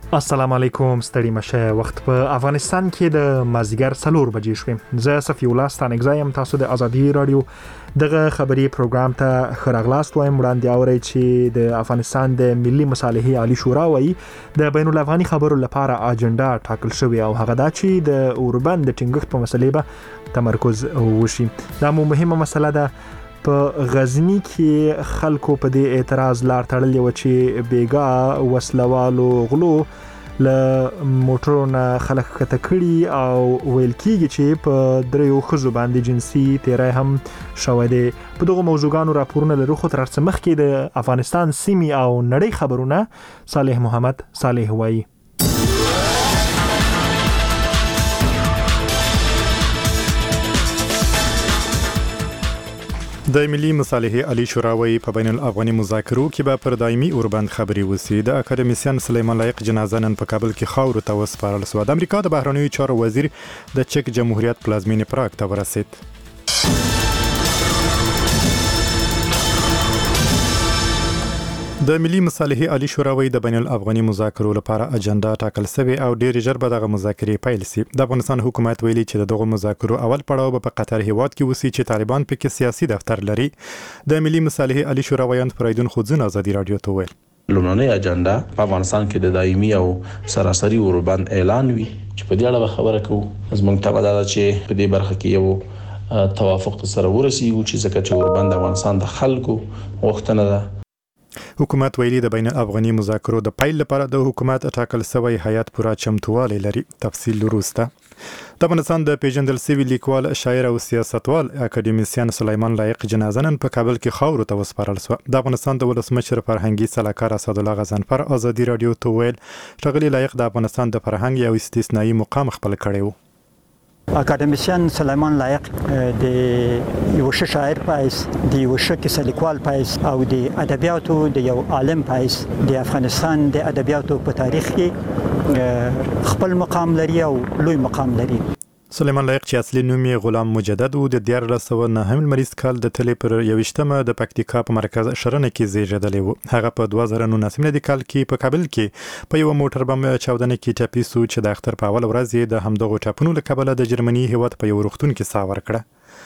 السلام علیکم، ستړي مشه. وخت په افغانستان کې د مازیګر 4 بجې شوې. زه صفی الله ستانګزایم. تاسو د ازادي رادیو دغه خبري پروګرام ته خراغلاست وایم. وړاندې اوري چې د افغانستان د ملي مصالحې عالی شورا وایي د بین الافغاني خبرو لپاره اجنډا ټاکل شوې او هغه دا چې د اوربند ټینګښت په مسلې به تمرکز وشي. دا مهمه مسله ده. په غزنی کې خلکو په دې اعتراض لار تړلې و چې بیګا وسلوالو غلو له موټرونو خلک کته کړي او ویل کېږي چې په دریو خزو باندې جنسي تیرای هم شوې ده. په دغه موضوعګانو راپورونه لرو. خو تر څه مخکې د افغانستان سیمې او نړۍ خبرونه صالح محمد صالح وایي. د ملي مصالحې عالی شورا وایي په بین الافغاني مذاکرو کې به پر دایمي اوربند خبري وسی. د اکاډمیسین سلیمان لایق جنازه نن په کابل کې خاورو ته وسپارل شو. د امریکا د بهرنیو چارو وزیر د چک جمهوریت پلازمینې پراګ ته ورسید. د ملي مصالحې عالی شورا وایي د بین الافغاني مذاکرو لپاره اجنډا ټاکل شوی او ډیر ژر به دغه مذاکرې پیل شي. د افغانستان حکومت ویلي چې دغه مذاکرو اول پړاو په قطر هیواد کې وسی چې طالبان پکې سیاسي دفتر لري. د ملي مصالحې عالی شورا وایي فرایدون خودزن ازادي رادیو ته ویل لومړنۍ اجنډا په افغانستان کې د دایمي او سراسري اوربند اعلان وی چې په دې اړه خبره کوو. زموږ ته دا چې په دې برخه کې یو توافق سره ورسیږو چې ځکه چې اوربند افغانستان د خلکو غوښتنه ده. حکومت ویلي د بین الافغاني مذاکرو د پیل لپاره د حکومت ټاکل شوی هیئت پوره چمتووالی لري. تفصیل وروسته. د افغانستان د پیژندل شوي لیکوال، شاعر او سیاستوال اکاډمیسین سلیمان لایق جنازه نن په کابل کې خاورو ته وسپارل شو. د افغانستان د ولسمشر فرهنګي سلاکار اسدالله غضنفر ازادي رادیو ته ویل ښاغلي لایق د افغانستان د فرهنګ یو استثنایی مقام خپل کړی و. اکاډمیسین سلیمان لایق د یو شاعر پایس، د یو کیسه لیکوال پایس او د ادبیاتو د یو عالم پایس د افغانستان د ادبیاتو په تاریخ کې خپل مقام لري او لوی مقام لري. سلیمان لایق چې اصلي نوم یې غلام مجدد و د 1409 لمریز کال د تلې پر 21مه د پکتیکا په مرکز شرنه کې زیږیدلی و. هغه په 2019 کال کې په کابل کې په یو موټر بم چاودنه کې ټپي شو چې د اختر په اول ورځ یې د همدغو ټاپونو له کبله د جرمني هیواد په یو روغتون کې ساه ورکړه.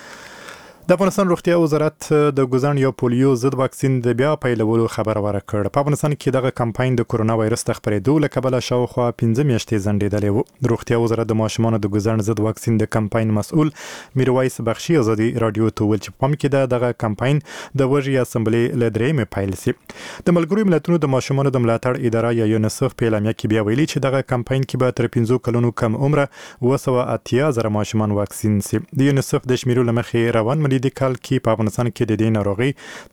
د افغانستان روغتیا وزارت د ګوزن یو پولیو ضد واکسین د بیا پیلولو خبر ورکړ. په افغانستان کې دغه کمپاین د کورونا وایرس د خپرېدو له کبله شاوخوا 15 میاشتې ځنډېدلی و. روغتیا وزارت د ماشومانو د ګوزن ضد واکسین د کمپاین مسؤل میرویس بخشي ازادي رادیو ته ویل چې په پام کې دغه کمپاین د وږي اسمبلې له 3مې پیل شي. د ملګرو ملتونو د ماشومانو د ملاتړ اداره یا یونیسف په اعلامیه کې بیا ویلي چې دغه کمپاین کې به تر 15 کلونو کم عمره 280,000 ماشومان واکسین شي. د یونیسف د شمیرو له مخې روان ملیدي کال کې په افغانستان کې د دې ناروغي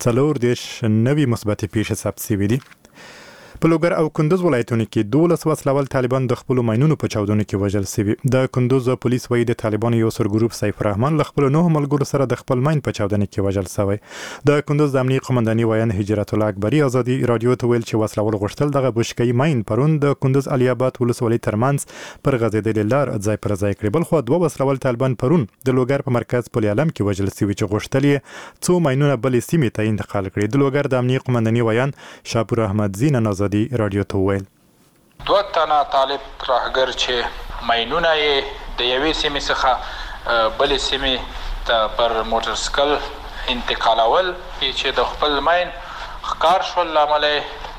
40 نوي مثبت پیښې ثبت شوي دي. په لوګر او کندوز ولایتونو کې 12 وسلوال طالبان د خپل ماینونو په چاودنو کې وژل شوي. د کندوز پولیس وایي د طالبانو یو سرګروپ سیف الرحمن له خپل 9 ملګرو سره د خپل ماین په چاودنه کې وژل شوی. د کندوز د امنیت قومنداني وایي هجرت الله اکبري ازادي رادیو ته ویل چې وسلوال غشتل دغه بشکې ماین پرون د کندوز علي آباد ولسوالۍ ترمنځ پر غځېدلې لار ځای پر ځای کړی. بل خو 2 وسلوال طالبان پرون د لوګر په مرکز پل علم کې وژل شوي چې غشتل یې څو ماینونه بلې سیمې ته انتقال کړي. د لوګر د امنیت قومنداني وایي شاپور احمد زین ازادي رادیو ته 2 تنه طالب راهګر چې ماینونه یې د یوې سیمې څخه بلې سیمې ته پر موټرسایکل انتقالول چې د خپل ماین ښکار شول له امله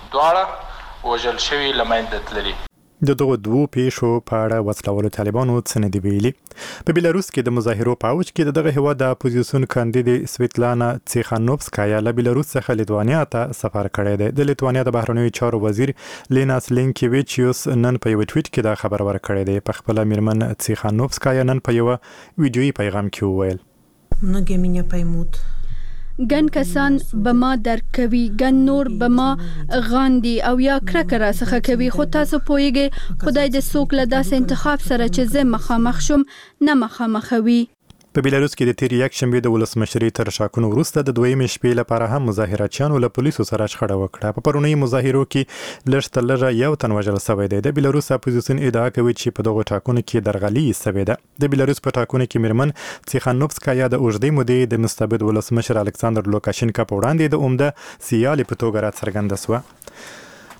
دواړه وژل شوي له منځه تللي. د دغه 2 پیښو په اړه وسلوالو طالبانو څه نه دی ویلي. په بیلاروس کې د مظاهرو په اوج کې دغه هیواد د اپوزیسیون کاندید سویتلانا تیخانوفسکایا له بیلاروس څخه لیتوانیا ته سفر کړی دی. د لیتوانیا د بهرنیو چارو وزیر لیناس لینکیویچیوس نن په یو ټویټ کې دا خبر ورکړی دی. په خپل میرمن تیخانوفسکایا نن په یو ویډیویي پیغام کې وویل многие меня поймут. ګڼ کسان به ما درک کوي، ګڼ نور به ما غاندي او یا کرکه را څخه کوي، خو تاسو پوهیږئ خدای د څوک له داسې انتخاب سره چې زه مخامخ شم نه مخامخوي. په بیلاروس کې د تیر یک شنبه د ولسمشرۍ تر شاکونو وروسته د 2مې شپې لپاره هم مظاهراتچیانو له پولیسو سره شخړه وکړه. په پرونی مظاهرو کې لږ تر لږه یو تن وژل شوی دی. د بیلاروس اپوزیسیون ادعا کوي چې په دغه ټاکنو کې درغلي شوې ده. د بیلاروس په ټاکنو کې میرمن تیخانوفسکایا د اوږدې مودې د مستبد ولسمشر الکساندر لوکاشینکا په وړاندې د عمده سیالي په توګه راڅرګنده شوه.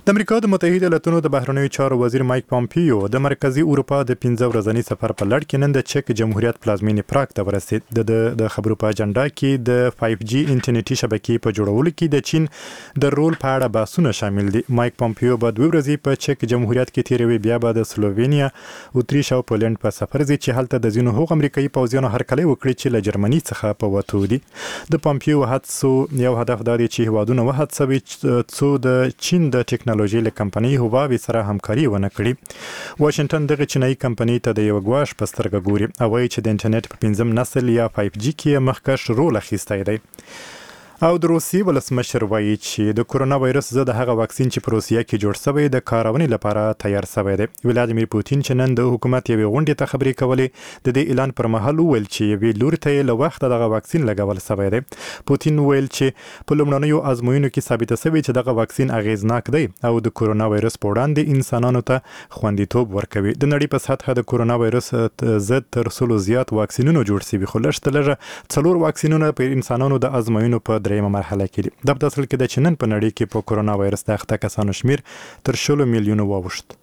د امریکا د متحده ایالاتونو د بهرنیو چارو وزیر مایک پامپیو د مرکزی اروپا د 15 ورځني سفر په لړ کې نن د چک جمهوریت پلازمینې پراګ ته ورسېد. د خبرو په اجنډا کې د 5G انټرنیټي شبکې په جوړولو کې د چین د رول په اړه بحثونه شامل دي. مایک پامپیو به 2 ورځې په چک جمهوریت کې تیروي، بیا به د سلووینیا، اتریش او پولند په سفر ځي چې هلته د ځینو هغو امریکایي پوځیانو هرکلی وکړي چې له جرمني څخه په وتو دي. د پامپیو هڅو یو هدف دا دی چې هیوادونه وهڅوي څو د چین د ټیکنالوژي له کمپنۍ هواوی سره همکاري ونه کړي. واشنگټن دغه چینایي کمپنۍ ته د یو غواش په سترګه ګوري او وایي چې د انټرنیټ په 5م نسل یا 5G کې مخکښ رول اخیستی دی. او د روسیې ولسمشر وایي چې د کورونا وایرس ضد هغه واکسین چې په روسیه کې جوړ شوی د کارونې لپاره تیار شوی دی. ولادیمیر پوتین چې نن د حکومت یوې غونډې ته خبرې کولې، د دې اعلان پر مهال وویل چې یوې لوري ته له وخته دغه واکسین لګول شوی دی. پوتین ویل چې په لومړنیو ازموینو کې ثابته شوی چې دغه واکسین اغیزناک دی او د کورونا وایرس په وړاندې انسانانو ته خوندیتوب ورکوي. د نړۍ په سطحه د کورونا وایرس ضد تر 100 زیات واکسینونه جوړ شوي، خو لږ تر لږه 4 واکسینونه په انسانانو د ازموینو په درېیمه مرحله کې دي. د په اصل کې د چینن په نړۍ کې په کورونا وایرس د اخته کسانو شمیر تر 100 میلیونه واوښت.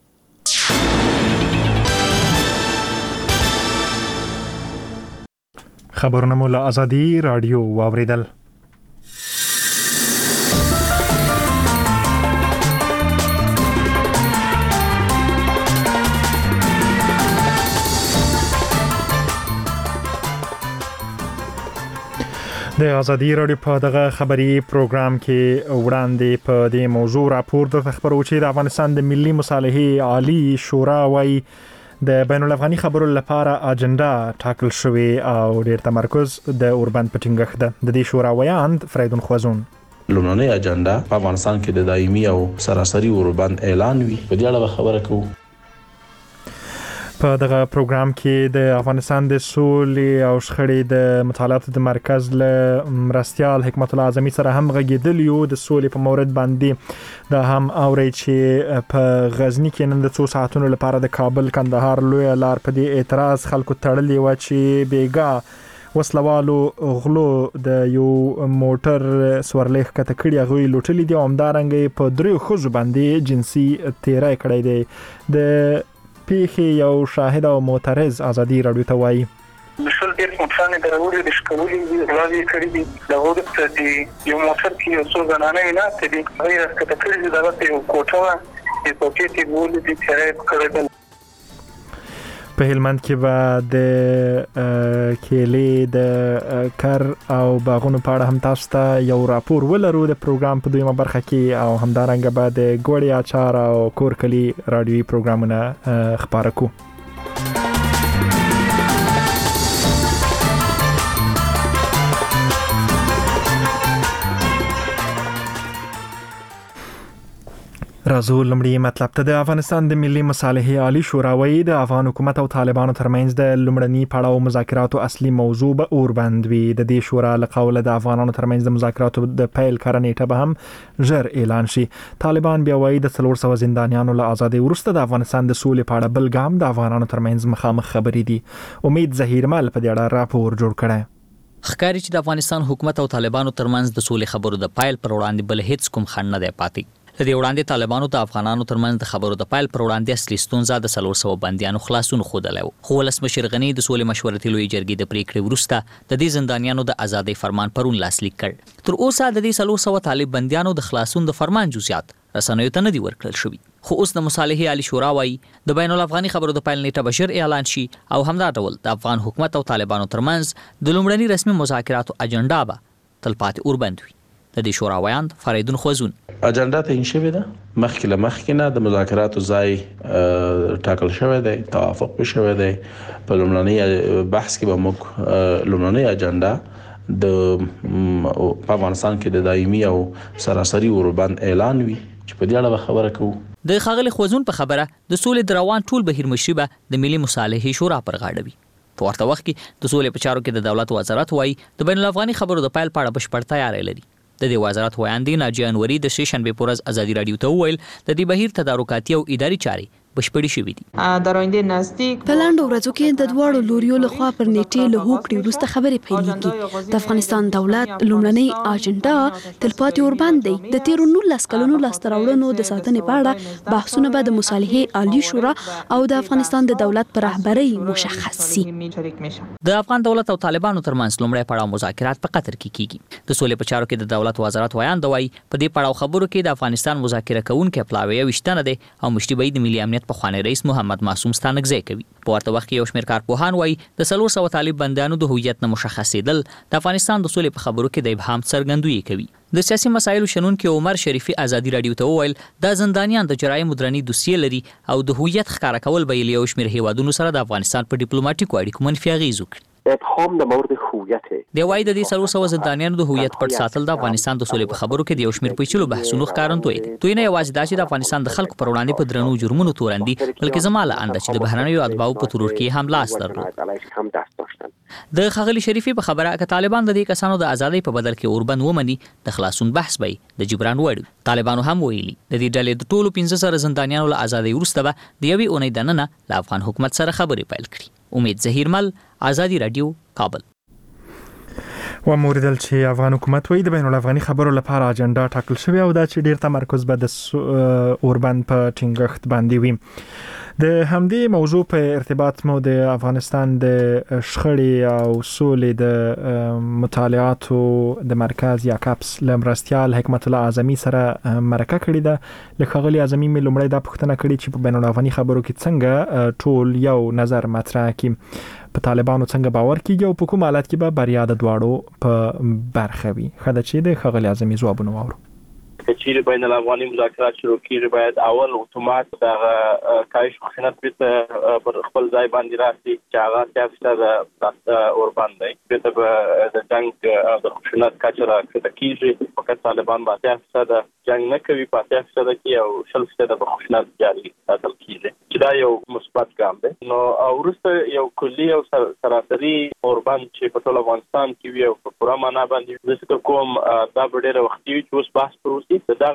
خبرونه مو له آزادي رادیو واوریدل. د آزادي رادیو په دغه خبري پروګرام کې وړاندې په دې موضوع راپور د خبرو چې د افغانستان د ملي مصالحې عالی شورا وايي د بین الافغاني خبرو لپاره اجنډا ټاکل شوی او ډیر تمرکز د اوربند په ټینګښت ده. د دې شورا ویاند فریدون خوازون لومړنۍ اجنډا په افغانستان کې د دایمي او سراسري اوربند اعلان وی. په دې اړه خبره کوو. په دغه پروګرام کې د افغانستان د سولې او شخړې د مطالعاتو د مرکز له مرستیال حکمت الله اعظمي سره هم غږیدل یو د سولې په مورد باندې دا هم اوري چې په غزنی کې نن د 2 ساعتونو لپاره د کابل کندهار لوی لار په دې اعتراض خلکو تړلې و چې بیګا وسلوالو غلو د یو موټر سورلیخ کته کړی غوي لوټلې دي او همدارنګ په 3 خزو باندې جنسي تیرای کړی دی. د پیخي یو شاهد او معترض آزادي رادیو ته وایي مشل ډیر موټرانه درولې د شکولې راځي کړی دي د وګړو ته یو موټر کې یو څو زنانه نه ته دي غیر کته کړی دي دا یو کوټه د پوکېټي بولې دي چې کړل. په هلمند کې به د کېلې د کار او باغونو په اړه هم تاسو ته یو راپور ولرو د پروګرام په دویمه برخه کې او همدارنګه به د ګوړې اچار او کورکلي رادیوي پروګرامونه خبره کوو. راځو لمړی مطلب ته. د افغانستان د ملي مصالحې عالی شورا وايي د افغان حکومت او طالبانو ترمنځ د لمړني پړاو مذاکراتو اصلي موضوع به اوربند وي. د دې شورا له قوله د افغانانو ترمنځ د مذاکراتو د پیل کړنې به هم ژر اعلان شي. طالبان بیا وايي د 300 زندانیانو له ازادۍ وروسته د افغانستان د سولې په اړه بل ګام د افغانانو ترمنځ مخامخ خبرې دي. امید ظهیرمل په دې اړه راپور جوړ کړی. ښکاري چې د افغانستان حکومت او طالبانو ترمنځ د سولې خبرو د پیل پر وړاندې بل هیڅ کوم خنډ نه دی پاتې. د دې وړاندې طالبانو د افغانانو ترمنځ د خبرو د پیل پر وړاندې اصلي ستونزه د 300 بندیانو خلاصون خوده و. خو ولسمشر غنی د سولې مشورتي لوی جرګې د پریکړې وروسته د دې زندانیانو د ازادۍ فرمان پرون لاسلیک کړ. تر اوسه د دې 300 طالب بندیانو د خلاصون د فرمان جزئیات رسنیو ته نه دی ورکړل شوی. خو اوس د مصالحې عالی شورا وايي د بین الافغاني خبرو د پیل نیټه بشر اعلان شي او همدا ډول د افغان حکومت او طالبانو ترمنځ د لومړني رسمي مذاکراتو اجنډا به تلپاتې اوربند وي. د دې شورا ویاند فریدون خوازون اجنډا ته انشوي ده مخکې لمخکې نه د مذاکراتو ځای ټاکل شوی دی، توافق شوی دی. په لومړني بحث کې به موږ لومړني اجنډا د افغانستان کې د دایمي او سراسري اوربند اعلان وی چې په دې اړه خبره کوو. د خاغلی خوازون په خبره د سولې د روان ټول بهیر مشري به د ملي مصالحې شورا پر غاړه وي. په ورته وخت کې د سولې په چارو کې د دولت وزارت وايي د بین الافغاني خبرو د پیل په اړه بشپړ تیاری لري. د دې وزارت ویاندې ناجیه انوري د شنبه پورز آزادي رادیو ته وویل د دې بهیر تدارکاتي او اداري چاري بشپړې شوې دي. په لاندو ورځو کې د دواړو لوریو لخوا پر نیټې له هوکړې وروسته خبرې پیلېږي. د افغانستان دولت لومړنۍ اجنډا تلپاتې اوربند دی. د تیرو 19 کلونو لاسته راوړنو د ساتنې په اړه بحثونه به د مصالحې عالی شورا او د افغانستان د دولت پر رهبرۍ مشخص شي. د افغان دولت او طالبانو ترمنځ لومړی پړاو مذاکرات په قطر کې کیږي. د سولې په چارو کې د دولت وزارت وایاند وایي په دې پړاو خبرو کې د افغانستان مذاکره کوونکي پلاوی وشتنه دي او مشتي د ملي امنیت په خوانی رئیس محمد معصوم ستانکزی کوي. په ورته وخت کې یو شمېر کارپوهان وایي د 400 طالب بندیانو د هویت نه مشخصېدل د افغانستان د سولې په خبرو کې د ابهام څرګندوي کوي. د سیاسي مسایلو شنونکي عمر شریفي ازادي رادیو ته وویل د زندانیان د جرایمو درنې دوسیې لري او د هویت ښکارا کول به یو شمېر هیوادونو سره د افغانستان په ډیپلوماټیکو اړیکو منفي اغېز وکړي. ابهام د مورد هویت دی وایي د دې 400 زندانیانو د هویت پټ ساتل د افغانستان د سولې په خبرو کې د یو شمېر پیچلو بحثونو ښکارندوی دی. دوی نه یوازې دا چې د افغانستان د خلکو پر وړاندې په درنو جرمونو تورن دي بلکې زماله انده چې د بهرنیو اتباعو په ترور کې هم لاس درلود. د خغلی شریفي په خبره ک طالبان د دې کسانو د ازادۍ په بدل کې اوربند ومني د خلاصون بحث به د جبران وړ. طالبانو هم ویلي د دې ډلې د ټولو 15 زندانیانو له ازادۍ وروسته به د یوې اونۍ دننه له افغان حکومت سره خبرې پیل کړي. امید زهیرمل، ازادي رادیو، کابل. و موردل چې افغان حکومت وایي د بین الافغاني خبرو لپاره اجنډا ټاکل شوی او دا چې ډیر تمرکز به د اوربند په ټینګښت باندې وي. د همدې موضوع په ارتباط مو د افغانستان د شخړې او سولې د مطالعاتو د مرکز یا کاپس لمرستیال حکمت الله اعظمي سره مرکه کړې ده. لکه غلي اعظمي مې لومړی دا پوښتنه کړې چې په بین الافغاني خبرو کې څنګه ټول یو نظر مطرح کړي، په طالبانو څنګه باور کیږي او په کوم حالت کې به بریا د دواړو په برخه وي. خدای چې د خغلی اعظمي ځوابونه واورو. چې بین الافغاني مذاکرات شروع کیږي باید اول اتومات د کاهش خشونت پر خپل ځای باندې راسي چې هغه سیاست د اوربند دی چې د جنگ د خشونت کچره کیږي. فقط طالبان با سیاست د جنگ نه کوي، په سیاست کې او 40% د خشونت جاري ساتل کیږي چې دا یو مثبت ګام دی. نو ورسته یو کلی او سراسری اوربند چې په ټول افغانستان کې وي او په پوره معنا باندې د کوم دا ډېر وخت وي چې اوس بحث پروسي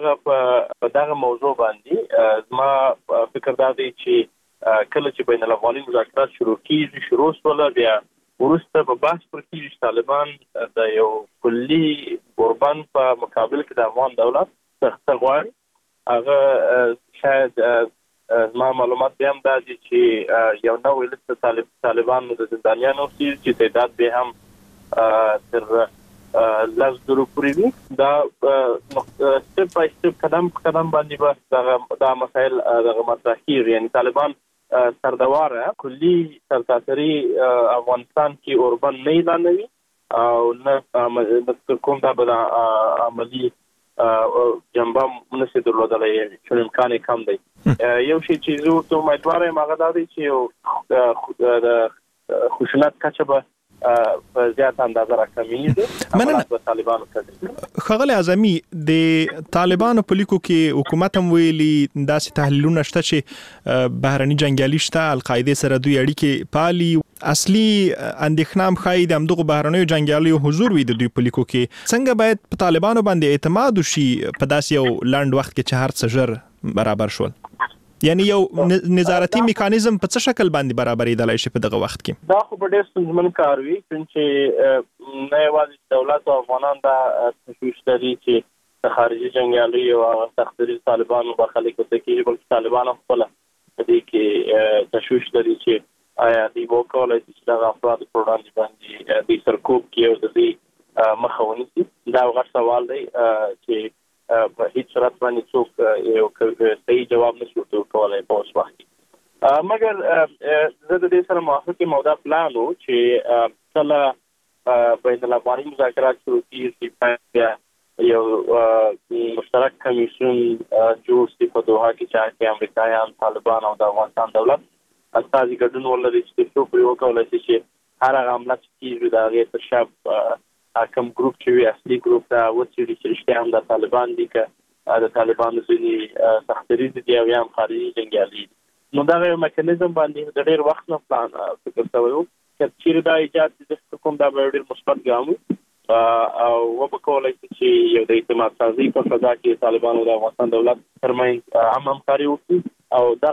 دغه موضوع باندې زما فکر دا دی چې کله چې بین الافغاني مذاکرات شروع کیږي شروع سول بیا ورسته په بحث پر کیږي طالبان د یو کلی اوربند په مقابل کې د افغان دولت سخت غواړي. هغه شاید زما معلومات بیا هم دا دي چې یو نوې لسته طالبانو د زندانیانو چې تعداد به هم تر لاس درو پورې وي. دا سټپ بای سټپ قدم باندې به دا مسائل دغه مطرح کیږي. یعنی طالبان سردواره کلی سرتاسري افغانستان کې اوربند نه اعلانوي او نه کوم دا به عملی جنبه منسي درلودلای چې امکان کم دی. یو شی چې زه ته امیدوار یم هغه دا دی چې د خشونت کچه به په زیات اندازه راکمیږي. مننه طالبانو ته خغلی اعظمي د طالبانو په لیکو کې حکومت هم ویلي داسې تحلیلونه شته چې بهرني جنگیالي شته القاعده سره دوی اړیکې پالي. اصلي اندېښنه خای د همدغه بهرنیو جنگیالیو حضور وي د دوی په لیکو کې. څنګه باید په طالبانو باندې اعتماد وشي په داسې یو لاند وخت کې چې هر څه ژر برابر شول؟ یعنی یو نظارتي میکانیزم په څه شکل باندې برابرېدلای شي په دغه وخت کې؟ دا خو ډېر ستونزمن کار وي چې نه یوازې دولت او افغانان دا تشویش لري چې خارجي جنګیالي او تخدیري طالبانو برخلیک وکړي، بلکې طالبان خپل په دې کې تشویش لري چې آیا دوی وکولای شي چې دغه افراد په وړاندې باندې د سرکوب کې او د دې مخه ونیسي. دا غټ سوال دی چې په هیڅ صورت باندې څوک یو صحیح جواب نشي ورکولای په اوس وخت کې. مګر زه د دې سره موافق یم او دا پلان و چې کله بین الافغاني مذاکرات شروع کیږي یو مشترک کمیسیون جوړ شي په دوحه کې چې امریکایان، طالبان او د افغانستان دولت استازي ګډون ولري چې څوک پرې وکولای شي چې هر هغه عمله چې کیږي د هغې تر شا کوم ګروپ چې وي اصلي ګروپ ته وڅېړي چې رښتیا هم د طالبان دي که د طالبانو ځینې سختري دي او یا هم خارجي جنګیالي دي. نو دغه یو میکانیزم باندې د ډېر وخت نه پلان فکر شوی و که چیرې دا ایجاد چې کوم دا به ډېر مثبت ګام وي او وبکولای شي چې یو د اعتماد سازي په فضا کې طالبانو د افغانستان دولت ترمنځ همکاري وکړي او دغه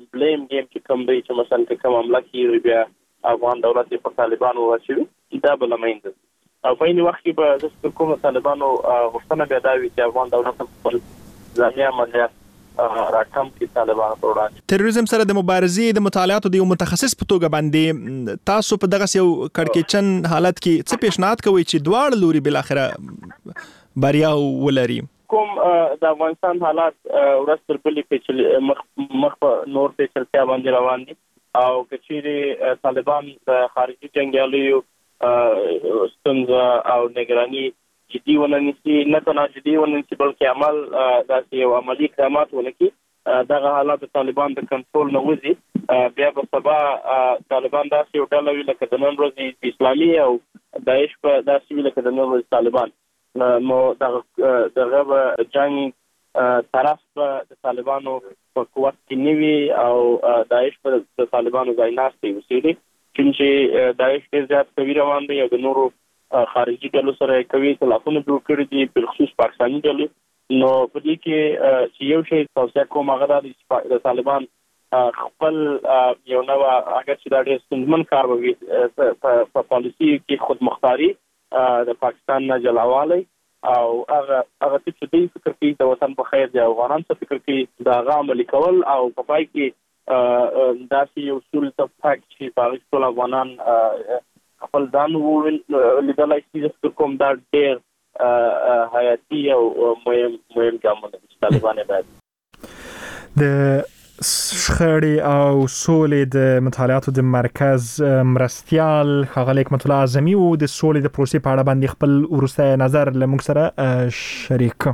بلیم گیم چې کوم دی چې مثلا کوم عمله کیږي بیا افغان دولت په طالبانو واچوي دا بل مینده او په این وخت کې به د کوم طالبانو غوښتنه بیا دا وي چې افغان دولت خپل ځاني عملیات راکم کې طالبانو پر وړاندې تروریزم سره د مبارزې د مطالعاتو د یو متخصص په توګه باندې تاسو په دغه یو کړکېچن حالت کې څه پیشنهاد کوئ چې دواړه لوري بل اخره بریا ولري کوم د افغانستان حالات ورځ تر بلې په مخ په نور په چلتیا باندې روان دي او کچېری طالبان د خارجي جنگیالیو ستونزه او نگرانی جدي وننسي نه تنها جدي وننسي بلکې عمل داسې یو عملي اقدامات ونکړي دغه حالات د طالبان د کنټرول نه وځي بیا به سبا طالبان داسې یو ډله وي لکه د نن ورځې اسلامي او داعش په داسې وي لکه د نن ورځې طالبان نو دغه جنگ طرف به د طالبانو په قوت کې نیوي او داعش په د طالبانو ځای ناستي وسیلي چې داعش ډېر زیات کوي روان دی او د نورو خارجي ډلو سره کوي خلافونه جوړ کړي دي په خصوص پاکستاني ډلې نو په دې کې چې یو شی توصیه کوم هغه د طالبان خپل یو نو اگر چې دا ډېر ستونزمن کار وي په پالیسي کې خودمختاري د پاکستان نه جلاوالی او هغه چې دوی فکر کوي د وطن په خیر دی افغانان څه فکر کوي دا هغه عملي کول او په پای کې داسې یو اصول اتفاق چې په هغې ټول افغانان خپل ځان لیدلی شي زه فکر کوم دا ډېر حیاتي او مهم ګامونه دي چې طالبان یې باید د شخړې او سولې د مطالعاتو د مرکز مرستیال ښاغلی حکمت الله اعظمي او د سولې د پروسې په اړه باندې خپل وروستی نظر له موږ سره شریک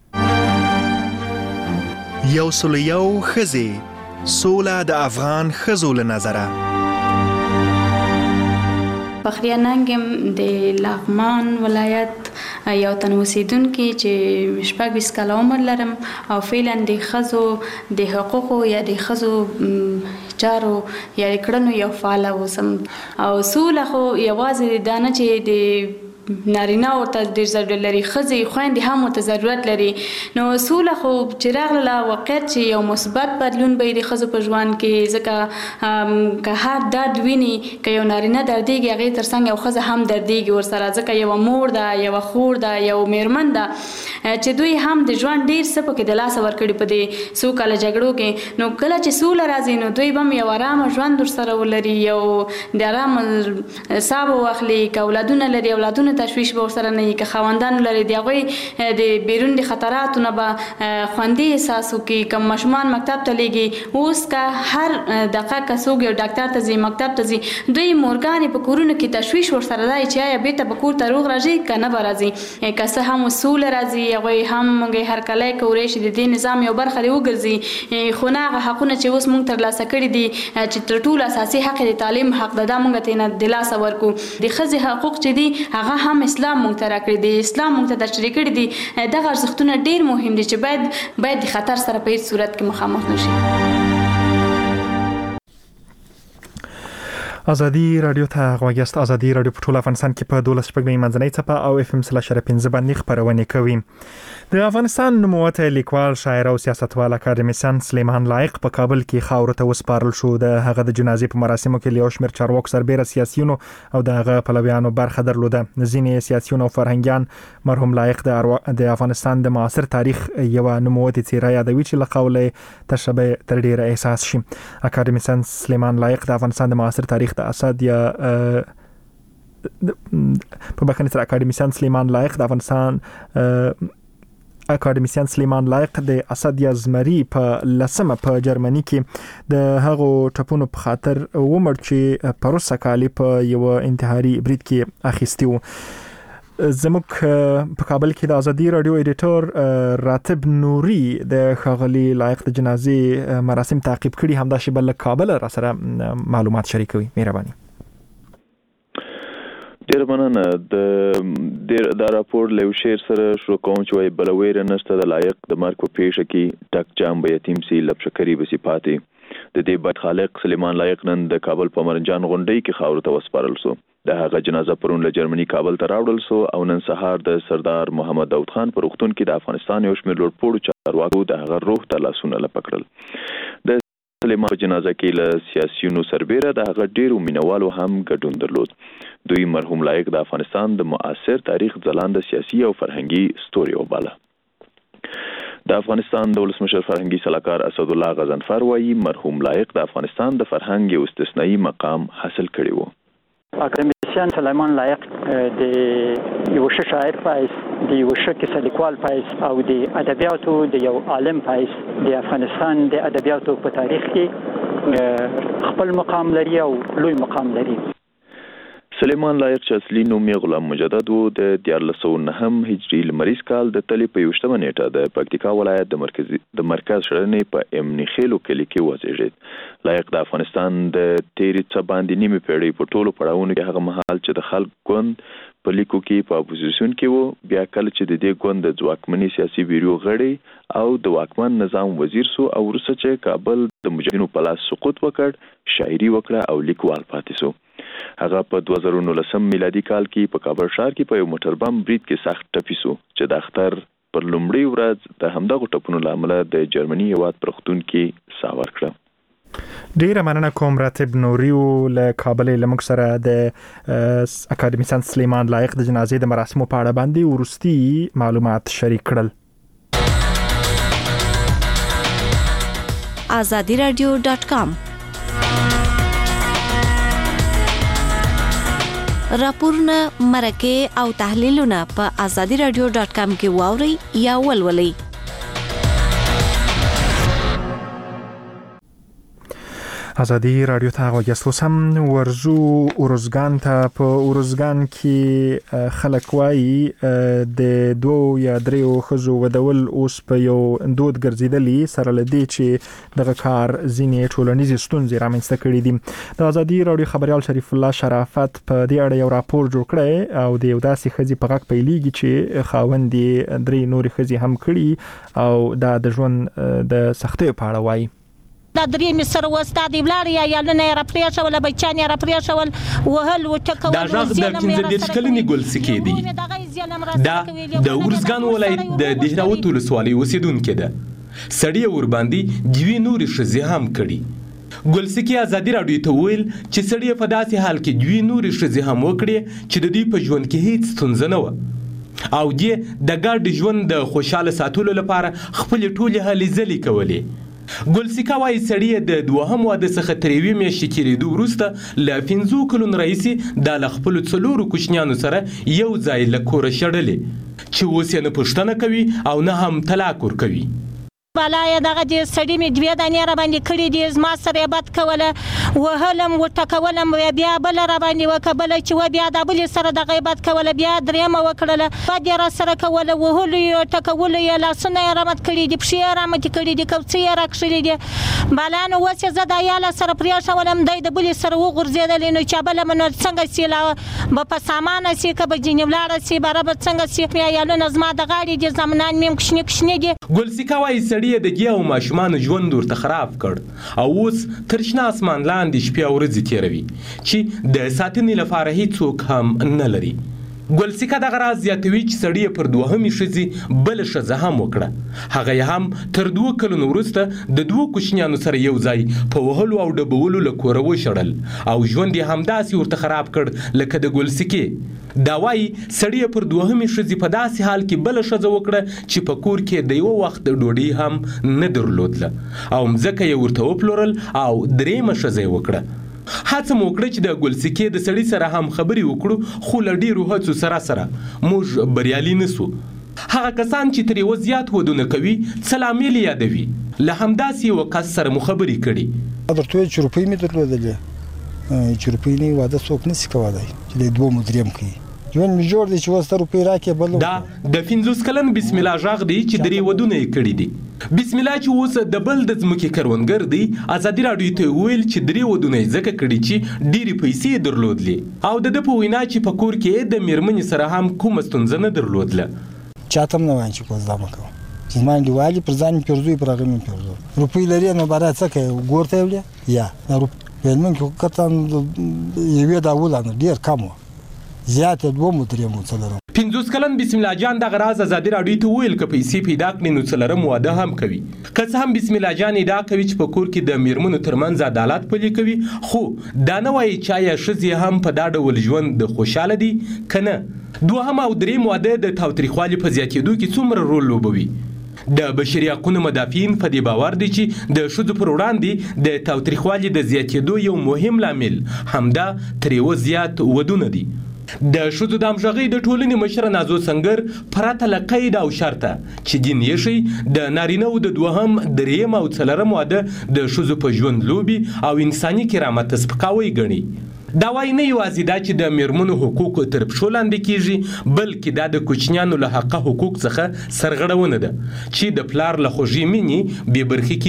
یو سل یو ښځې سوله د افغان ښځو له نظره فخریه ننګم د لغمان ولایت یو تن اوسیدونکي چې شپږ 20 کاله عمر لرم او فعلا د ښځو د حقوقو یا د ښځو چارو یا کړنو یو فعال اوسم او سوله خو یوازې دا نه چې د نارینه ورته ډېر ضرورت لري ښځې خویندې هم ورته ضرورت لري نو سوله خو چې راغله واقعیت چې یو مثبت بدلون به د ښځو په ژوند کې ځکه که هر درد ویني که یو نارینه دردېږي هغې تر څنګ یو ښځه هم دردېږي ورسره ځکه یوه مور ده یوه خور ده یو میرمن ده چې دوی هم د ژوند ډېر څه پکې د لاسه ورکړي په دې څو کاله جګړو کې نو کله چې سوله راځي نو دوی به هم یو ارامه ژوند ورسره ولري یو د ارامه ساه به واخلي که اولادونه لري اولادونه تشویش به ورسره نه وي که خاوندان لري د هغوی د بیرون د خطراتو نه به خوندي احساس وکړي که ماشومان مکتب ته لیږي اوس که هر دقیقه که څوک یو ډاکټر ته ځي مکتب ته ځي دوی مورګانې په کورونو کې تشویش ورسره دی چې آیا بېرته به کور ته روغ راځي که نه به راځي که څه هم سوله راځي هغوی هم موږ هرکلی کولی شي د دې نظام یو برخه دې وګرځي خو نه هغه حقونه چې اوس موږ ترلاسه کړي دي چې تر ټولو اساسي حق د تعلیم حق ده دا موږ ته نه د لاسه ورکو د ښځې حقوق چې دي هغه هم اسلام موږ ته راکړي دي اسلام موږ ته تشریح کړي دي دغه ارزښتونه ډېر مهم دي چې باید د خطر سره په هیڅ صورت کې مخامخ نشي ازادي رادیو ته غوږ یاست. ازادي رادیو په ټول افغانستان کې په 12 شپږمې منځنۍ څپه او FM 15 باندې خبرونه کوي. د افغانستان نوموتی لیکوال شاعر او سیاستوال اکاډمیسین سلیمان لایق په کابل کې خاورو ته وسپارل شو. د هغه د جنازې په مراسمو کې یو شمېر چارواکو سربېره سیاسیونو او د هغه پلویانو برخه درلوده. ځینې سیاسیون او فرهنګیان مرحوم لایق د افغانستان د معاصر تاریخ یو نوموتی څیره یادوي چې له قوله تشبیه تر ډیره احساس شي. اکاډمیسین سلیمان لایق د افغانستان د معاصر تاریخ د اسد یا په بخښنې سره اکاډمیسین سلیمان لایق د افغانستان اکاډمیسین سلیمان لایق د اسد یا زمری په لسمه په جرمني کې د هغو ټپونو په خاطر ومړ چې پروسه کالی په یو انتحاري برید کې اخیستی وو. زموږ په کابل کې د ازادي رادیو ایډیټور راتب نوري د ښاغلي لایق د جنازې مراسم تعقیب کړي همدا شی بل کابل را سره معلومات شریکوي. مهرباني. ډیر مننه. د راپور له شیر سره شروع کوم چې وای بلویر نشته د لایق د مرګ په پیښه کې ټک جام به یتیم سي لبشکری به صفاتي د دې بد خالق سلیمان لایق نن د کابل په مرنجان غونډۍ کې خاورو ته وسپارل شو. د هغه جنازه پرون له جرمني کابل ته راوړل شو او نن سهار د سردار محمد داود خان پر وختون کې د افغانستان یو شمېر لوړپوړو چارواکو د هغه روح ته لاسونه لپکړل. د سلیمان په جنازه کې له سیاسيونو سربېره د هغه ډیرو مینوالو هم ګډون درلود. دوی مرحوم لایق د افغانستان د معاصر تاریخ ځلانده سیاسي او فرهنګي ستوري وباله. د افغانستان د ولسمشر فرهنګي سلاکار اسد الله غضنفر وایي مرحوم لایق د افغانستان د فرهنګ یو استثنایی مقام حاصل کړی و. اکادمیسیان سلیمان لایق د یو ښه شاعر پایس، د یو ښه کیسه لیکوال پایس او د ادبیاتو د یو عالم پایس د افغانستان د ادبیاتو په تاریخ کې خپل مقام لري او لوی مقام لري. سلیمان لایق چې اصلي نوم یې غلام مجدد و د 1409 هجري لمریز کال د تلې په 21 نیټه د پکتیکا ولایت د مرکز شړنې په امنی خېلو کلي کې وزیږید. لایق د افغانستان د تیری څخه باندې نیمه پیړۍ په ټولو پړاوونو کې هغه مهال چې د خلک ګوند په لیکو کې په اپوزیشن کې وو، بیا کله چې د دې ګوند د ځواکمنۍ سیاسي بیرو غړي او د واکمن نظام وزیر سو او وروسته چې کابل د مجاهدینو په لاس سقوط وکړ، شاعري وکړه او لیکوال پاتې سو. هغه په 2019 میلادي کال کې په کابل ښار کې په یو موټر بم برید کې سخت ټپي سو چې د اختر پر لومړۍ ورځ د همدغه ټپونو لامل د جرمني هیواد پرختون کې ساور کړ. ډیره مننه کوم راتب نوریو له کابل لمک سره د اکادمیسان سلیمان لایق د جنازې د مراسمو په اړه باندې ورستي معلومات شریک کړل. azadiradio.com راپورونه، مرکه او تحلیلونه په azadiradio.com کې واورئ یا ولولئ. ازادي رادیو ته غوښتل سم ورزو اورزګان ته په اورزګان کې خلک وایي د 2 یا 3 خزو ودول اوس په یو دود ګرځیدلی سره لدی چې دغه کار ځینې ټولنیز ستونزې رامنځته کړي دي. د ازادي رادیو خبريال شریف الله شرافت په دې اړه یو راپور جوړ کړی او د یو داسې خزي په غږ پیلېږي چې خاوندې 3 نورې خزي هم کړي او د ژوند د سختۍ په اړه وایي. دا درې مصر وستاد بلار یا یالونه را پریښه ولا بچان را پریښه ول وهل وټکول دا ځخ د 15 کلنی ګل سکی دی. دا د اورزګان ولایت د دهراوت ولسوالۍ اوسیدونکو ده. سړی ور باندې دوی نور شزي هم کړي. ګل سکی ازادي رادیو ته ویل چې سړی په داسې حال کې دوی نور شزي هم وکړي چې د دې په ژوند کې هیڅ ستونزه نه و او دې د ګډ ژوند د خوشاله ساتلو لپاره خپل ټول هلې ځلې کولې. ګلسیکا وايي سړی د دوهم واده څخه تریوي میاشتې کېدو وروسته ل 15 کلونو راهیسې د خپل څلورو کوچنیانو سره یو ځای له کوره شړلې چې اوس یې نه پوښتنه کوي او نه هم طلاق ورکوي. بالا دغه د سړی می دوی دانې را باندې کړی دي، زما سره بد کوله وهلم وټکولم بیا بل را باندې وکبل چې و بیا د بل سره د غیبت کوله بیا درېم وکړله بعد را سره کوله وهلو ټکول یې لاسونه رامت کړی دي، پښې رامت کړی دي، کوڅې را کښلې دي. بالا نو وسه زدا یاله سره پریښه ولم د بل سره وغورځیدل نو چې بل من څنګه سیلا په سامان سي کبه جنبلاړه سي برابر څنګه سي بیا یاله نظم د غاړي دي زمنان مم کښنی دي. ګلسیکا وايي سړی د ګیا او ماشومان ژوند ورته خراب کړ او اوس ترشنا اسمان لاندې شپه او ورځې تیروي چې د ساتنې لپاره هیڅوک هم نه لري. ګلسیکا دغه راز زیاتوي چې سړی پر دوهمې ښځې بل ښځه هم وکړه. هغه هم تر 2 کلونو وروسته د 2 کوچنیانو سره یو ځای په وهلو او ډبولو له کوره وشړل او ژوند یې همداسې ورته خراب کړ لکه د ګلسیکې. دا وايي سړی پر دوهمې ښځې په داسې حال کې بل ښځه وکړه چې په کور کې د یو وخت ډوډۍ هم نه درلودله او مځکه یې ورته وپلورل او درېمه ښځه یې وکړه. هڅه مو وکړه چې د ګلسیکې د سړي سره هم خبرې وکړو خو له ډېرو هڅو سره موږ بریالي نه سو. هغه کسان چې ترې وضعیت ودونه کوي څه لامل یادوي. له همداسې یو کس سره مو خبرې کړي. درته چې روپۍ مې درلودلې چې روپۍ نه واده څوک نشي کولی چې د 2 مدریم کوي. ژوند مې جوړ دی چې اوس ته روپۍ راکې بل دا د 15 کلن بسم الله غږ دی چې درې ودونه یې کړي دي. بسم الله چې اوس د بل د ځمکې کروندګر دی. ازادي رادیو ته ویل چې درې ودونه یې ځکه کړي چې ډېرې پیسې درلودلې او د په وینا چې په کور کې د میرمنې سره هم کومه ستونزه نه درلودله. چاته نه وایم چې کوزدا مکو چې ما انډیوالي پر ځان پیرزوی پر هغه مې پیرزو روپۍ لري نو بارا څه کوي ګورته ویل یا روپۍ من کې کتان یوه دا ولانه ډېر کم زیات دوه مدریم څلورم 50 کلن بسم الله جان د غراز ازادي راډیو ته ویل ک پیسې پیدا کړي نو څلرم واده هم کوي که څه هم بسم الله جان دا کوي چې په کور کې د میرمنو ترمنځ عدالت پلي کوي خو دا نه وایي چې یا شذې هم په دا ډول ژوند د خوشاله دي کنه دوهم او دریم واده د تاوتریخوالي په زیاتېدو کې څومره رول لوبوي د بشري حقوقو مدافعین په دې باور دي چې د ښځو پر وړاندې د تاوتریخوالي د زیاتېدو یو مهم لامل همدا تریو زیات ودونه دي د ښځو د همغږۍ د ټولنې مشره نازو سنگر پرته له قید او شرطه چې دین یې ښیي د نارینهو د دوهم دریم او څلرم واده د ښځو په ژوند لوبي او انساني کرامت سپکاوی ګڼي دا وایي نه یوازې دا چې د میرمنو حقوق تر پښو لاندې کیږي بلکې دا د کوچنیانو له حقه حقوق څخه سرغړونه ده چې د پلار له خوږې مینې بې برخې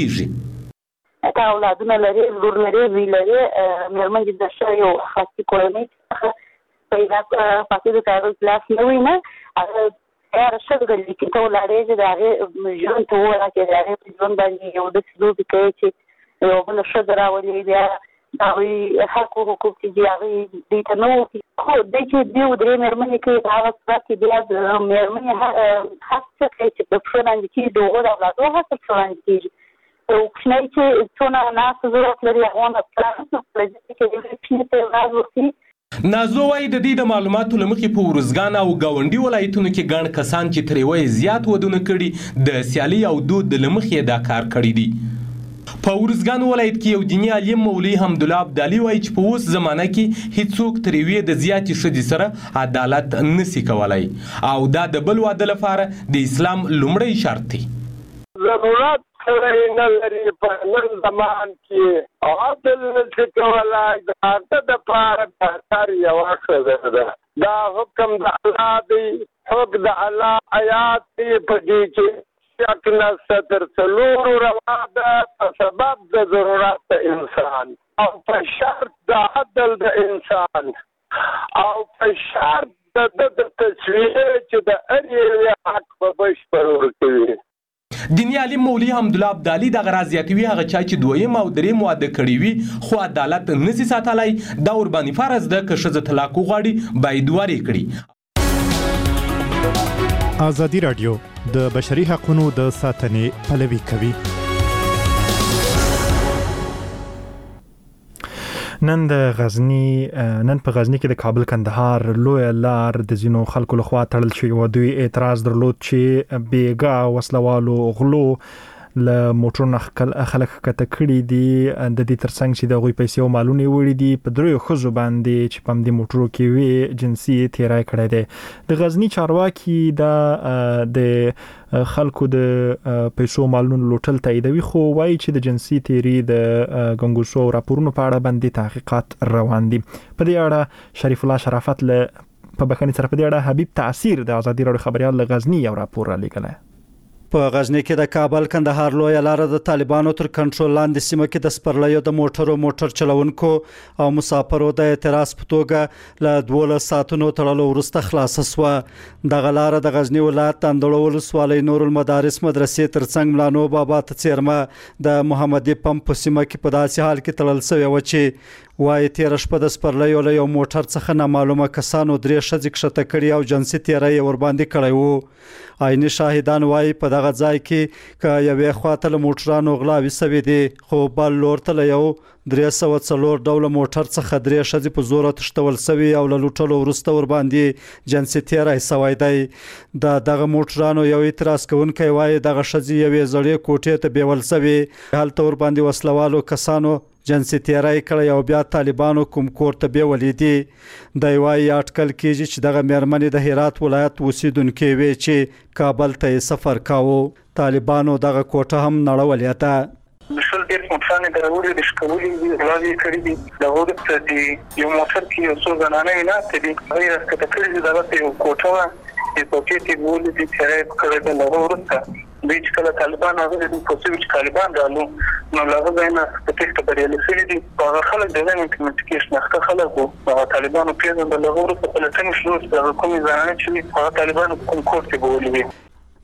کیږي که اولادونه لري لور لري زوی لري میرمن د ښه یو اخلاقي کورنۍ څخه پیدا پاتې د کارو کلاس نه وي نه هغه هر څه د لیکي ته ولاړې چې د هغې ژوند ته ووایه چې د هغې په ژوند باندې یو داسې لوبې کوي چې یو بله ښځه راولي بیا د هغوی حق او حقوق چې دي هغې دوی ته نه وکړي خو دی چې دوی درې مېرمنې کوي په هغه صورت کې بیا د مېرمنې حق څه کوي چې په پښو لاندې کېږي د هغو د اولادو حق په پښو لاندې کېږي کوچنی چې څونه ناسته ضرورت لري هغه نه پلان نه کړي چې کوچني ته راز ورکړي نازو وايي د دې د معلوماتو لمخې په ورزګان او گاونډي ولایتونو کې ګڼ کسان چې تریوي زیات ودونه کړي د سیالي او دود لمخې دا کار کړی دي په ورزګان ولایت کې یو دیني عالم مولوي حمدالله عبدالي وايي چې په اوس زمانه کې هیڅوک تریوي د زیاتې ښځې سره عدالت نسی کولای او دا د بل واده لپاره د اسلام لومړی شرط دی ضرورت سره نه لري په نن زمان کې عادل نشي کولای د هغه د پاره بهتر یو ښځه ده دا حکم د الله دی حکم د الله آیات دی په دې کې شک نه ستر څلور روا ده په سبب د ضرورت د انسان او په شرط د عدل د انسان او په شرط د تصویر چې د هر حق په بشپړ ورکوي دیني عالم مولوي حمدالله عبدالي دغه راز زیاتوي هغه چا چې دویم او دریم واده کړی وي خو عدالت نسی ساتلای دا ورباندې فرض ده که ښځه طلاق وغواړي باید ورې کړي ازادي راډیو د بشري حقوقو د ساتنې پلوي کوي نن په غزنی کې د کابل کندهار لوی لار د زینو خلکو لخوا تړل شوی و دوی اعتراض درلود چې بیګا وسلوالو غلو له موټرونو خلک کته کړی دي د دې ترڅنګ چې د غوي پیسې او مالونه وړي دي په دریو خزو باندې چې پم دي موټرو کې وی جنسي تیرای کړی دی د غزنی چارواکي د خلکو د پیسو مالونو لوټل تاییدوي خو وایي چې د جنسي تیری د غنګوسو راپورونو په اړه باندې تحقیقات روان دي په دې اړه شریف الله شرافت له په بخښنې سره په دې اړه حبیب تاثیر د ازادي راډیو خبريال له غزنی یو راپور را لګلای په غزنی کې د کابل کندهار لوی لار د طالبانو تر کنټرول لاندې سیمه کې د سپرلیو د موټر چلونکو او مسافرو د اعتراض په توګه له 12 ساعتونو تړلو وروسته خلاص شوه د غلار د غزنی ولایت اندړو ولسوالۍ نور المدارس مدرسې ترڅنګ ملانو بابا ته چیرمه د محمدي پمپ په سیمه کې په داسې حال کې تړل شوی و چې وایي تیر شپه د سپرلیو له یو موټر څخه نامعلومه کسانو درې ښځې کښته کړي او جنسي تیری ورباندې کړی وو عیني شاهدان وایي په دغه ځای کې که یوې خواته له موټرانو غلاوې سوي دي خو بل لور ته له یو 304 ډوله موټر څخه درې ښځې په زوره تښتول سوي او له لوټلو وروسته ورباندې جنسي تیری سوی دی دغه موټرانو یو اعتراض کوونکی وایي دغه ښځې یوې زړې کوټې ته بیول سوي هلته ورباندې وسلوالو کسانو جنسي تیری کړی او بیا طالبانو کوم کور ته بیولې دي دی وایي اټکل کېږي چې دغه مېرمنې د هرات ولایت اوسیدونکې وې چې کابل ته سفر کاوه طالبانو دغه کوټه هم نړولې ده شل ډېر موټرانې درولې د شکولې دي غلاوې کړي دي د هغو د یو موټر کې یو څو زنانې ناستې دي هغوی راښکته کړي دي دغسې یو کوټه وه چې کوټې ته یې بولې دي تیری کړی دی له هغه وروسته دوی چې کله طالبان راغلي دي پوه شوي چې طالبان رالو نو له هغه ځای نه په تېښته بریالي شوي دي هغه خلک د ځای امپلیمنټ کې شناخته خلک وو هغه طالبانو پېژندل له هغه وروسته پلټنې شروع شوې هغه کومې زنانې چې وي هغه طالبانو کوم کور کې بولې وي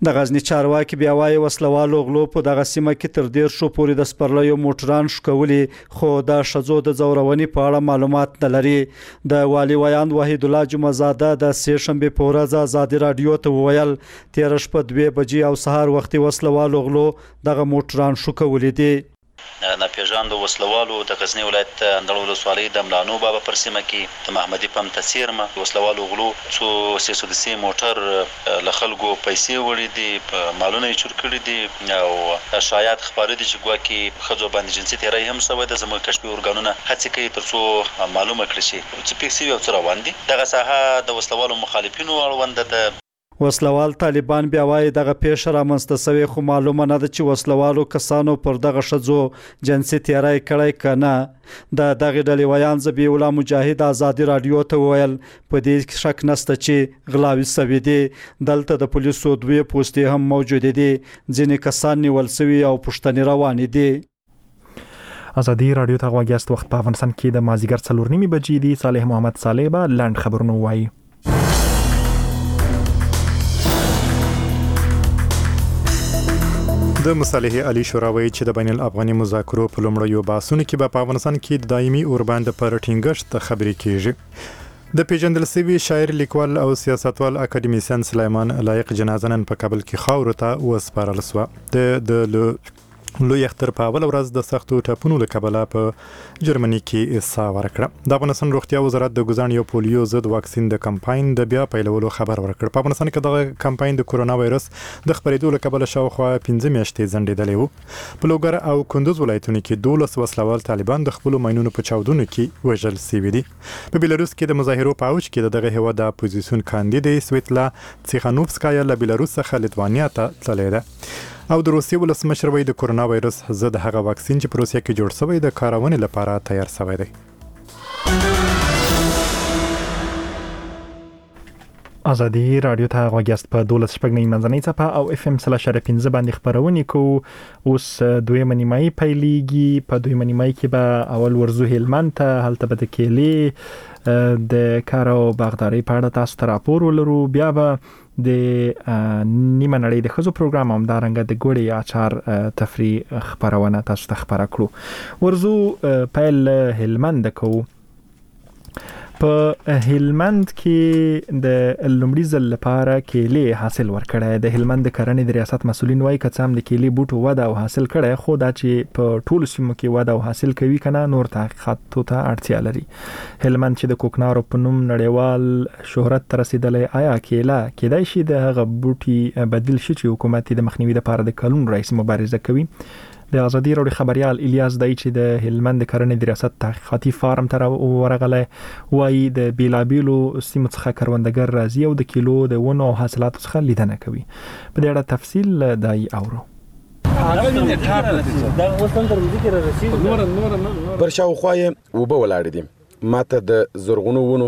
د غزنی چارواکي بیا وايي وسلوالو غلو په دغه سیمه کې تر ډیر شو پورې د سپرلیو موټران شکولي خو د شذو د زورونی په اړه معلومات نه لري. د والی ویاند وحید الله جمعزاده د سه شنبه په ورځ آزادي رادیو ته وویل 13 شپه 2 بجې او سهار وختي وسلوالو غلو دغه موټران شکولي دي. ناپېژاندو وسلوالو د غزنی ولایت اندړ ولسوالۍ د ملانو بابا پر سیمه کې د محمدي پم تسیرمه وسلوالو غلو څو سیسودسي موټر له خلکو پیسې وړي دي په مالونه یې چور کړي دي او شایعات خبرې دي چې ګواکې ښځو باندې جنسي تېری هم شوی د زموږ کشفي ارګانونه هڅې کوي تر څو معلومه کړي شي چې پیښې یو څه روان دي. دغه ساحه د وسلوالو مخالفینو اړوند ده. وسلوال طالبان بیا وايي دغه پیښه رامنځته شوې خو معلومه نه ده چې وسلوالو کسانو پر دغه شذو جنسي تیاری کړی کنه. د دغه ډلې ویان زبی الله مجاهد آزادي رادیو ته ویل په دې شک نشته چې غلاوي سوي دي. دلته د پولیسو دوی پوسټي هم موجود دي. ځینې کسان نیول سوي او پوښتنې روانې دي. آزادي رادیو ته غواګیاست وخت په افغانستان کې د مازیګر 4:30 بجې دي. صالح محمد صالح به لاند خبرونه وایي. د مصالحې عالی شورا وایي چې د بین الافغاني مذاکرو په لومړیو بحثونو کې په افغانستان کې د دایمي اوربند پر ټینګښت خبرې کیږي. د پیژندل شوی شاعر لیکوال او سیاستوال اکاډمیسین سلیمان لایق جنازه نن په کابل کې خاورو ته وسپارل شو. د لوی اختر په اول ورځ د سختو ټاپونو له کبله په جرمني کې ساه ورکړه. د افغانستان روغتیا وزارت د ګزان یو پولیو ضد واکسین د کمپاین د بیا پیلولو خبر ورکړ. په افغانستان کې دغه کمپاین د کورونا وایرس د خپرېدو له کبله شاوخوا 15 میاشتې ځنډېدلې وو. په لوګر او کندوز ولایتونو کې 12 وسلوال طالبان د خپل ماینونو په چاودنو کې وژل شوي دي. په بیلاروس کې د مظاهرو په اوج کې دغه هیواد د اپوزیسیون کاندید سویتلا تیخانوفسکایا له بیلاروس څخه لیتوانیا ته تللې ده. او د روسیې ولسمشر وایي د کورونا وایرس ضد هغه واکسین چې په روسیه کې جوړ شوی د کارونې لپاره تیار شوی دی. آزادي رادیو ته غواګیاست په 12:09 منځنۍ څپه او اف ام 3.15 باندې خبرونه کوو. اوس دویمه نیمایي پیلېږي. په دویمه نیمایي کې به اول ورزو هلمند ته هلته به د کېلې د کار او باغداري په اړه تاسو ته راپور ولرو. بیا به د نیمه نړۍ د ښځو پروګرام هم دارنګه د ګوړې اچار تفریح خبرونه تاسو ته خبره کړو. ورزو پیل هلمند کوو. په هلمند کې د لومړي ځل لپاره کېلې حاصل ورکړی. د هلمند د کرنې د ریاست مسولین وایي که څه هم د کېلې بوټو وده او حاصل کړی خو دا چې په ټولو سیمو کې وده او حاصل کوي کنه نور تحقیقاتو ته اړتیا لري. هلمند چې د کوکنارو په نوم نړیوال شهرت ته رسیدلی آیا کېله کېدای شي د هغه بوټي بدیل شي چې حکومت د مخنیوي لپاره د کلونو راهیسې مبارزه کوي؟ د آزادي راډیو خبريال الیاس دای چې د هلمند کرنې د ریاست تحقیقاتي فارم ته ورغلی وایي د بیلابیلو سیمو څخه کروندګر راځي او د کیلو د ونو او حاصلاتو څخه لیدنه کوي. په دې اړه تفصیل دای اورو. پر شاوخوا یې اوبه ولاړې دي. ماته د زرغونو ونو